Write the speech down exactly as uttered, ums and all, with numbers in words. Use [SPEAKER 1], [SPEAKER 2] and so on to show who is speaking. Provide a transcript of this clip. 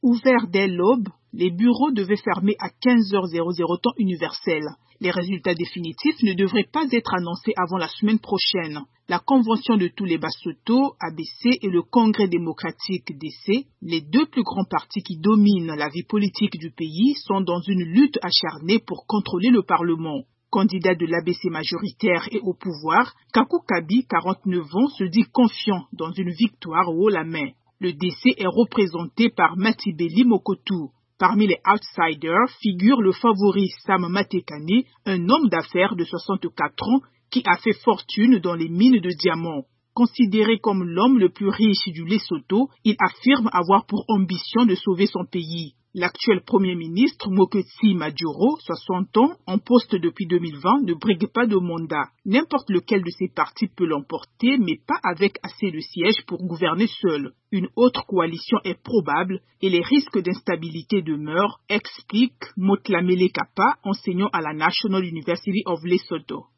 [SPEAKER 1] Ouverts dès l'aube, les bureaux devaient fermer à quinze heures temps universel. Les résultats définitifs ne devraient pas être annoncés avant la semaine prochaine. La Convention de tous les Basotho, A B C, et le Congrès démocratique, D C, les deux plus grands partis qui dominent la vie politique du pays, sont dans une lutte acharnée pour contrôler le Parlement. Candidat de l'A B C majoritaire et au pouvoir, Kaku Kabi, quarante-neuf ans, se dit confiant dans une victoire haut la main. Le D C est représenté par Matibeli Mokotu. Parmi les outsiders figure le favori Sam Matekane, un homme d'affaires de soixante-quatre ans qui a fait fortune dans les mines de diamants. Considéré comme l'homme le plus riche du Lesotho, il affirme avoir pour ambition de sauver son pays. L'actuel Premier ministre Mokgweetsi Maduro, soixante ans, en poste depuis deux mille vingt, ne brigue pas de mandat. N'importe lequel de ces partis peut l'emporter, mais pas avec assez de sièges pour gouverner seul. Une autre coalition est probable et les risques d'instabilité demeurent, explique Motlamele Kappa, enseignant à la National University of Lesotho.